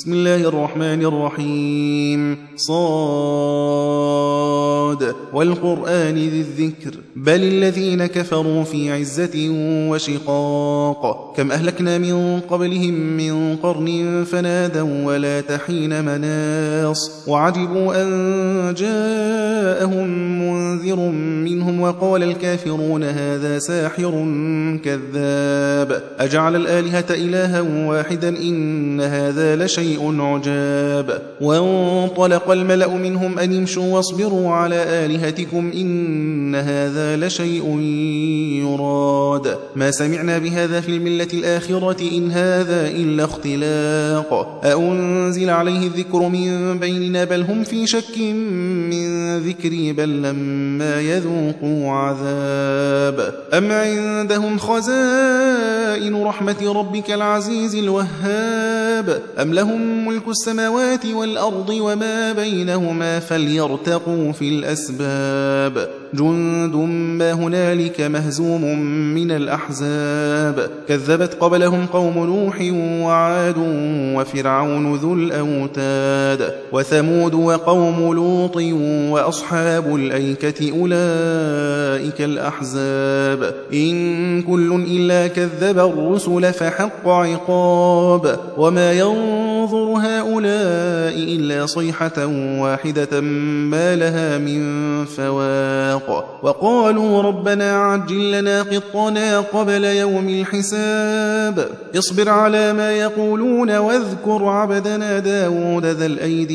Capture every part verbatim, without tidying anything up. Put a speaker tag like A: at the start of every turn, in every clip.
A: بسم الله الرحمن الرحيم. صاد والقرآن ذي الذكر بل الذين كفروا في عزة وشقاق كم أهلكنا من قبلهم من قرن فنادوا ولا تحين مناص وعجبوا أن جاءهم منذر منهم وقال الكافرون هذا ساحر كذاب أجعل الآلهة إلها واحدا إن هذا لشيء عجاب وانطلق الملأ منهم أن امشوا واصبروا على آلهتكم إن هذا لشيء يراد ما سمعنا بهذا في الملة الآخرة إن هذا إلا اختلاق أأنزل عليه الذكر من بيننا بل هم في شك من ذكري بل لما يذوقوا عذاب أم عندهم خزائن رحمة ربك العزيز الوهاب أم لهم ملك السماوات والأرض وما بينهما فليرتقوا في الأسباب جند ما هنالك مهزوم من الأحزاب كذبت قبلهم قوم نوح وعاد وفرعون ذو الأوتاد وثمود وقوم لوط وأصحاب الأيكة أولئك الأحزاب إن كل إلا كذب الرسل فحق عقاب وما ينظر هؤلاء إلا صيحة واحدة ما لها من فواق وقالوا ربنا عجل لنا قطنا قبل يوم الحساب اصبر على ما يقولون واذكر عبدنا داود ذا الأيد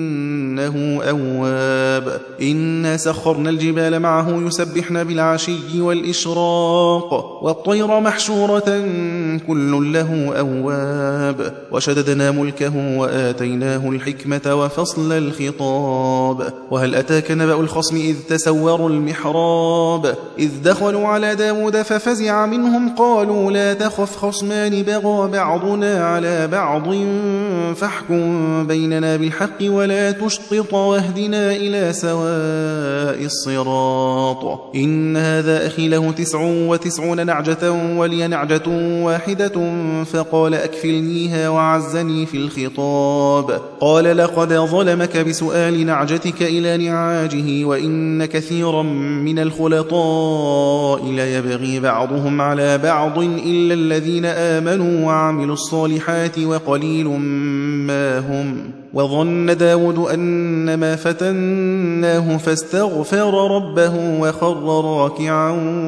A: إنه أواب إنا سخرنا الجبال معه يسبحن بالعشي والإشراق والطير محشورة كل له أواب وشددنا ملكه وآتيناه الحكمة وفصل الخطاب وهل أتاك نبأ الخصم إذ تسوروا المحراب إذ دخلوا على داود ففزع منهم قالوا لا تخف خصمان بغى بعضنا على بعض فاحكم بيننا بالحق ولا تشطط واهدنا إلى سواء الصراط إن هذا أخي له تسع وتسعون نعجة ولي نعجة واحدة فقال أكفلنيها وعزني في الخطاب قال لقد ظلمك بسؤال نعجتك إلى نعاجه وإن كثيرا من الخلطاء ليبغي بعضهم على بعض إلا الذين آمنوا وعملوا الصالحات وقليل ما هم وظن داود أنما فتناه فاستغفر ربه وخر راكعا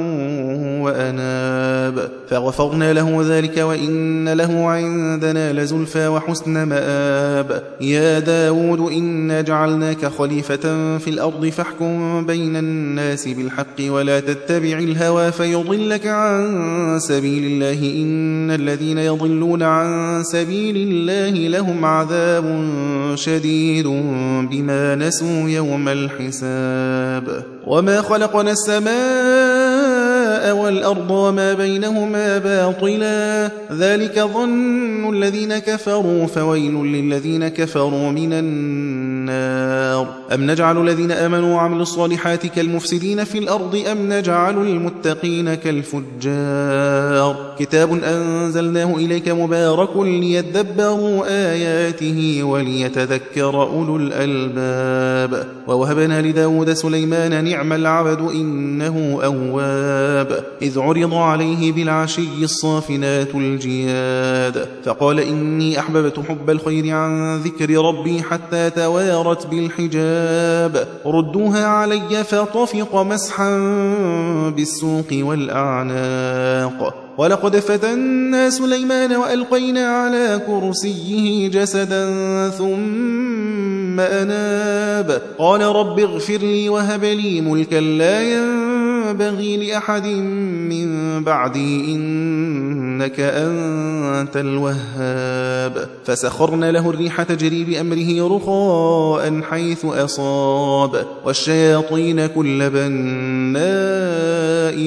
A: وأناب فغفرنا له ذلك وإن له عندنا لزلفى وحسن مآب يا داود إنا جعلناك خليفة في الأرض فاحكم بين الناس بالحق ولا تتبع الهوى فيضلك عن سبيل الله إن الذين يضلون عن سبيل الله لهم عذاب شديد بما نسوا يوم الحساب وما خلقنا السماء والأرض وما بينهما باطلا ذلك ظن الذين كفروا فويل للذين كفروا من النار أم نجعل الذين آمنوا وعملوا الصالحات كالمفسدين في الأرض أم نجعل المتقين كالفجار كتاب أنزلناه إليك مبارك ليدبروا آياته وليتذكر أولو الألباب ووهبنا لداود سليمان نعم العبد إنه أواب إذ عرض عليه بالعشي الصافنات الجياد فقال إني أحببت حب الخير عن ذكر ربي حتى توارت بالحجاب ردوها علي فطفق مسحا بالسوق والأعناق ولقد فتنا سليمان وألقينا على كرسيه جسدا ثم أناب قال رب اغفر لي وهب لي ملكا لا ينبغي لأحد من بعدي إنك أنت الوهاب فسخرنا له الريح تجري بأمره رخاء حيث أصاب والشياطين كل بناء وكساء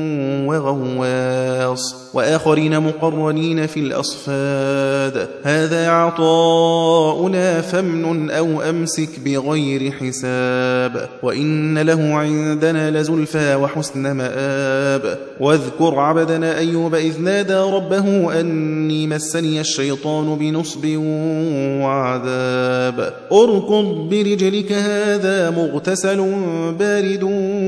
A: وغواص وآخرين مقرنين في الأصفاد هذا عطاؤنا فامنن أو أمسك بغير حساب وإن له عندنا لزلفى وحسن مآب واذكر عبدنا أيوب إذ نادى ربه أني مسني الشيطان بنصب وعذاب اركض برجلك هذا مغتسل بارد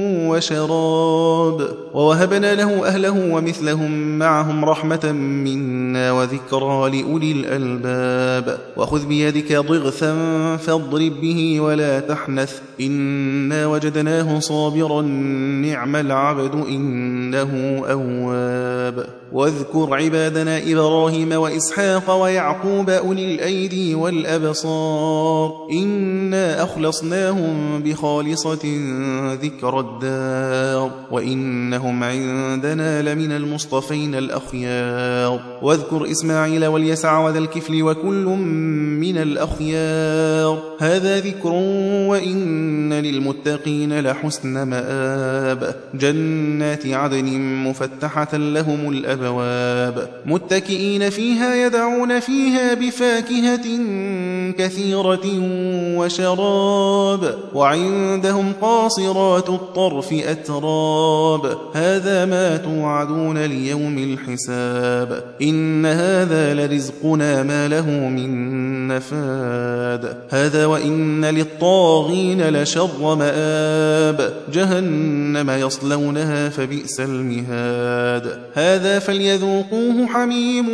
A: وشراب ووهبنا له أهله ومثلهم معهم رحمة منا وذكرى لأولي الألباب وخذ بيدك ضغثا فاضرب به ولا تحنث إنا وجدناه صابرا نعم العبد إنه أواب واذكر عبادنا إبراهيم وإسحاق ويعقوب أولي الأيدي والأبصار إنا أخلصناهم بخالصة ذكر الدار وإنهم عندنا لمن المصطفين الأخيار واذكر إسماعيل واليسع وذا الكفل وكل من الأخيار هذا ذكر وإن للمتقين لحسن مآب جنات عدن مفتحة لهم الأبواب متكئين فيها يدعون فيها بفاكهة كثيرة وشراب وعندهم قاصرات الطرف أتراب هذا ما توعدون ليوم الحساب إن هذا لرزقنا ما له من نفاد هذا وإن للطاغين لشر مآب جهنم يصلونها فبئس المهاد هذا فليذوقوه حميم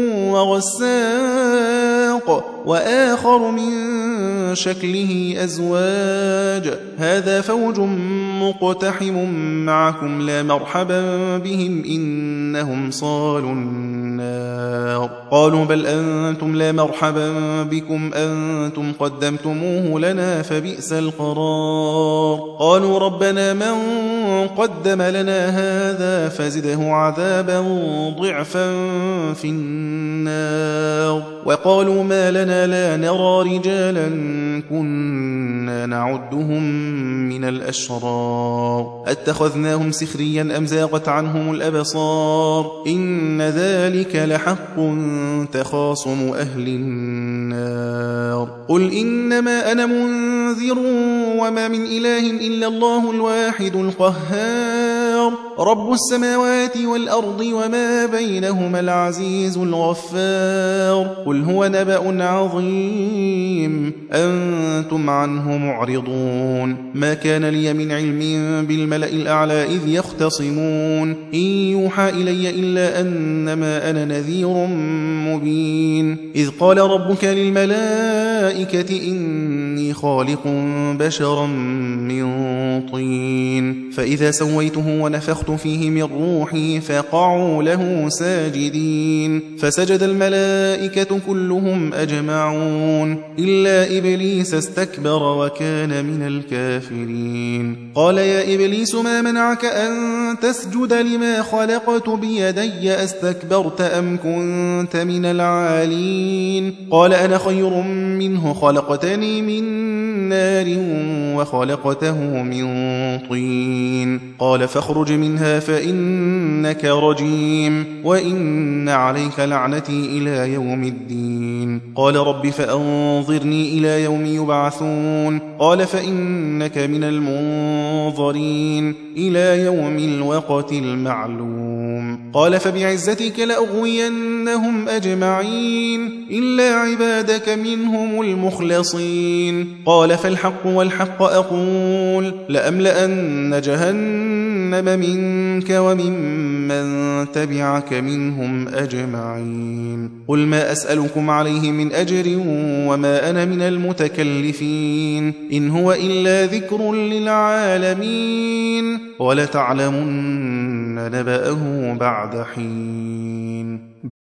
A: وغساق وآخر من شكله أزواج هذا فوج مقتحم معكم لا مرحبا بهم إنهم صالوا النار قالوا بل أنتم لا مرحبا بكم أنتم قدمتموه لنا فبئس القرار قالوا ربنا من قدم لنا هذا فزده عذابا ضعفا في النار وقالوا ما لنا لا نرى رجالا كنا نعدهم من الأشرار أتخذناهم سخريا أم زاغت عنهم الأبصار إن ذلك لحق تخاصم أهل النار قل إنما أنا منذر وما من إله إلا الله الواحد القهار رب السماوات والأرض وما بينهما العزيز الغفار قل هو نبأ عظيم أنتم عنه معرضون ما كان لي من علم بالملأ الأعلى إذ يختصمون إن يوحى إلي إلا أنما أنا نذير مبين إذ قال ربك للملائكة إني خالق بشرا من طين فإذا سويته ونفخت فيه من روحي فقعوا له ساجدين فسجد الملائكة كلهم أجمعون إلا إبليس استكبر وكان من الكافرين قال يا إبليس ما منعك أن تسجد لما خلقت بيدي أستكبرت أم كنت من العالين قال أنا خير منه خلقتني من نار وخلقته من طين قال فاخرج منها فإنك رجيم وإن عليك لعنتي إلى يوم الدين قال رب فأنظرني إلى يوم يبعثون قال فإنك من المنظرين إلى يوم الوقت المعلوم قال فبعزتك لأغوينهم أجمعين إلا عبادك منهم المخلصين قال فالحق والحق أقول لأملأن جهنم منك وممن تبعك منهم أجمعين قل ما أسألكم عليه من أجر وما أنا من المتكلفين إن هو إلا ذكر للعالمين ولتعلمن نبأه بعد حين